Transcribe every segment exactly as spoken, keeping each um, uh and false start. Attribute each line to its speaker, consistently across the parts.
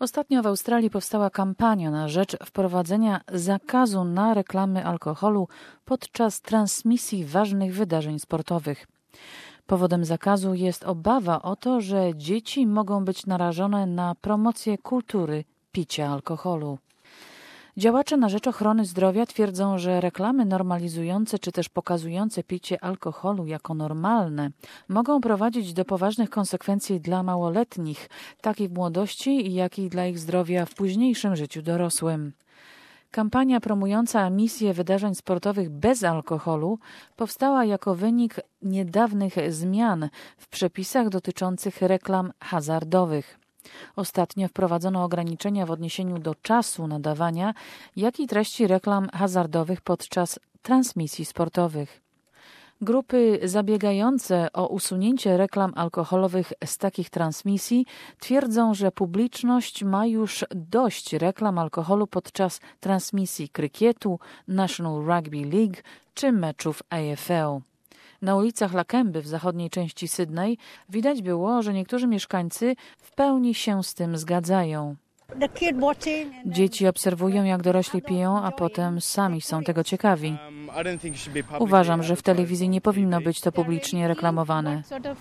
Speaker 1: Ostatnio w Australii powstała kampania na rzecz wprowadzenia zakazu na reklamy alkoholu podczas transmisji ważnych wydarzeń sportowych. Powodem zakazu jest obawa o to, że dzieci mogą być narażone na promocję kultury picia alkoholu. Działacze na rzecz ochrony zdrowia twierdzą, że reklamy normalizujące czy też pokazujące picie alkoholu jako normalne mogą prowadzić do poważnych konsekwencji dla małoletnich, tak i w młodości, jak i dla ich zdrowia w późniejszym życiu dorosłym. Kampania promująca emisję wydarzeń sportowych bez alkoholu powstała jako wynik niedawnych zmian w przepisach dotyczących reklam hazardowych. Ostatnio wprowadzono ograniczenia w odniesieniu do czasu nadawania, jak i treści reklam hazardowych podczas transmisji sportowych. Grupy zabiegające o usunięcie reklam alkoholowych z takich transmisji twierdzą, że publiczność ma już dość reklam alkoholu podczas transmisji krykietu, National Rugby League czy meczów A F L. Na ulicach Lakemby w zachodniej części Sydney widać było, że niektórzy mieszkańcy w pełni się z tym zgadzają. Dzieci obserwują, jak dorośli piją, a potem sami są tego ciekawi. Uważam, że w telewizji nie powinno być to publicznie reklamowane.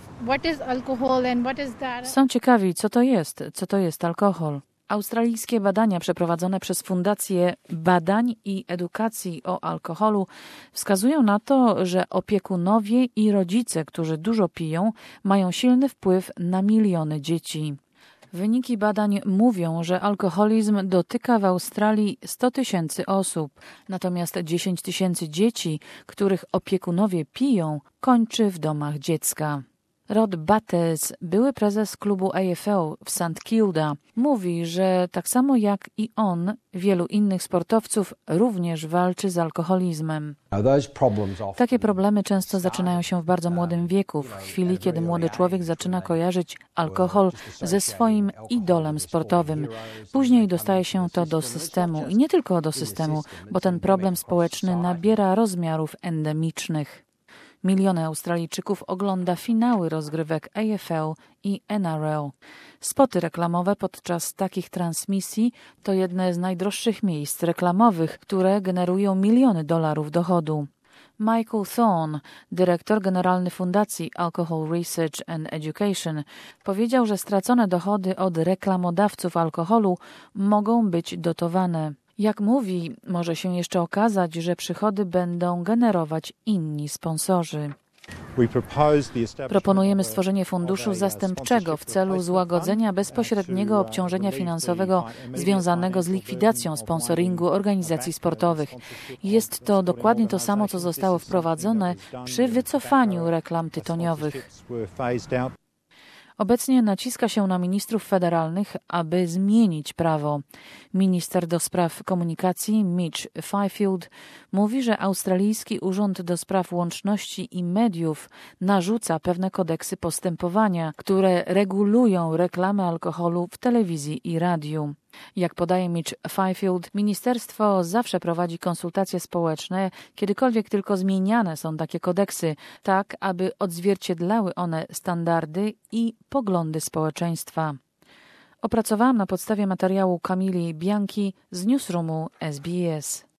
Speaker 1: Są ciekawi, co to jest, co to jest alkohol. Australijskie badania przeprowadzone przez Fundację Badań i Edukacji o Alkoholu wskazują na to, że opiekunowie i rodzice, którzy dużo piją, mają silny wpływ na miliony dzieci. Wyniki badań mówią, że alkoholizm dotyka w Australii sto tysięcy osób, natomiast dziesięć tysięcy dzieci, których opiekunowie piją, kończy w domach dziecka. Rod Batters, były prezes klubu A F L w St Kilda, mówi, że tak samo jak i on, wielu innych sportowców również walczy z alkoholizmem. Takie problemy często zaczynają się w bardzo młodym wieku, w chwili, kiedy młody człowiek zaczyna kojarzyć alkohol ze swoim idolem sportowym. Później dostaje się to do systemu i nie tylko do systemu, bo ten problem społeczny nabiera rozmiarów endemicznych. Miliony Australijczyków ogląda finały rozgrywek A F L i N R L. Spoty reklamowe podczas takich transmisji to jedne z najdroższych miejsc reklamowych, które generują miliony dolarów dochodu. Michael Thorne, dyrektor generalny Fundacji Alcohol Research and Education, powiedział, że stracone dochody od reklamodawców alkoholu mogą być dotowane. Jak mówi, może się jeszcze okazać, że przychody będą generować inni sponsorzy. Proponujemy stworzenie funduszu zastępczego w celu złagodzenia bezpośredniego obciążenia finansowego związanego z likwidacją sponsoringu organizacji sportowych. Jest to dokładnie to samo, co zostało wprowadzone przy wycofaniu reklam tytoniowych. Obecnie naciska się na ministrów federalnych, aby zmienić prawo. Minister do spraw komunikacji Mitch Fifield mówi, że Australijski Urząd do Spraw Łączności i Mediów narzuca pewne kodeksy postępowania, które regulują reklamę alkoholu w telewizji i radiu. Jak podaje Mitch Fifield, ministerstwo zawsze prowadzi konsultacje społeczne, kiedykolwiek tylko zmieniane są takie kodeksy, tak aby odzwierciedlały one standardy i poglądy społeczeństwa. Opracowałam na podstawie materiału Kamili Bianchi z Newsroomu S B S.